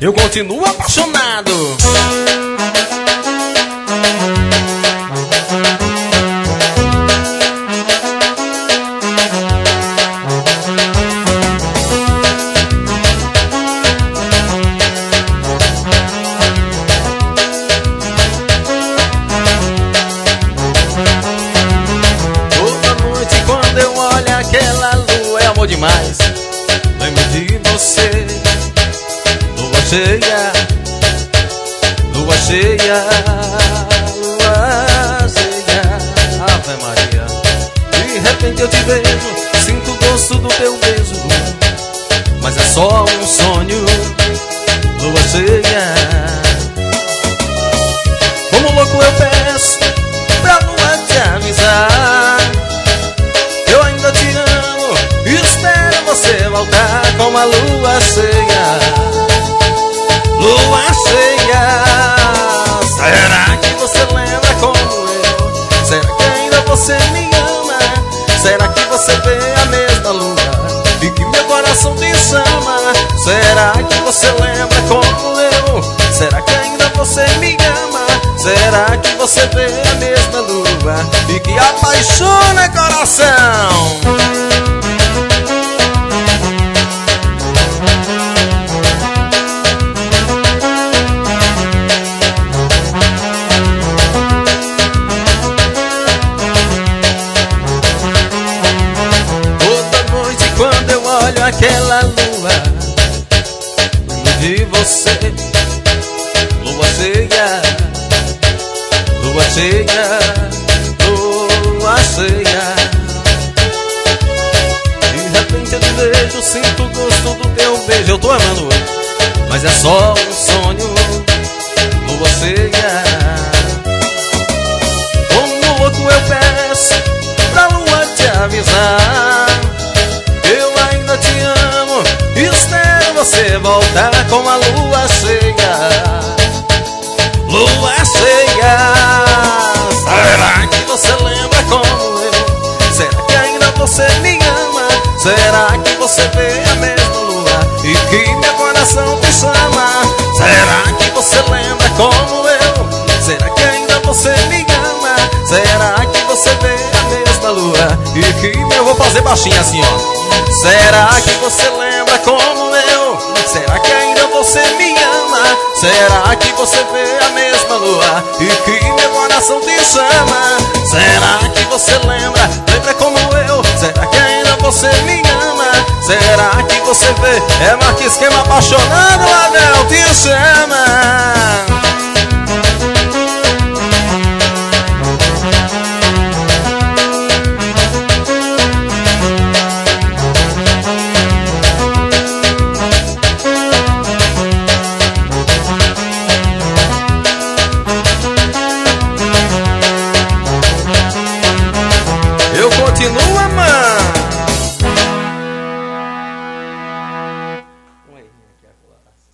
Eu continuo apaixonado. Toda noite quando eu olho aquela lua é amor demais. Lembro de você. Lua cheia, lua cheia, lua cheia. Ave Maria. De repente eu te vejo, sinto o gosto do teu beijo, mas é só um sonho. Lua cheia. Como louco eu peço pra lua te avisar. Eu ainda te amo e espero você voltar com a lua cheia. Lua cheia. Será que você lembra como eu? Será que ainda você me ama? Será que você vê a mesma lua e que meu coração te chama? Será que você lembra como eu? Será que ainda você me ama? Será que você vê a mesma lua e que apaixona coração? Toda noite quando eu olho aquela lua, lembro de você. Lua cheia, lua cheia, lua cheia. De repente eu te vejo, sinto o gosto do teu beijo. Eu tô amando hoje, mas é só um sonho. Lua cheia. Como louco eu peço pra lua te avisar. Eu ainda te amo e espero você voltar com a lua cheia. Lua cheia. Será que você lembra como eu? Será que ainda você me ama? Será que você vê a mesma lua e que meu coração te chama? Será que você lembra como eu? Será que ainda você me ama? Será que você vê a mesma lua e que eu vou fazer baixinho assim, ó. Será que você lembra como eu? Será que ainda você me ama? Será que você vê a mesma lua e que meu coração te chama? Será que você lembra? Lembra como eu? Será que ainda você me ama? Será que você vê? É Marquinhos Queima apaixonado, Adel te chama. Eu continuo amando.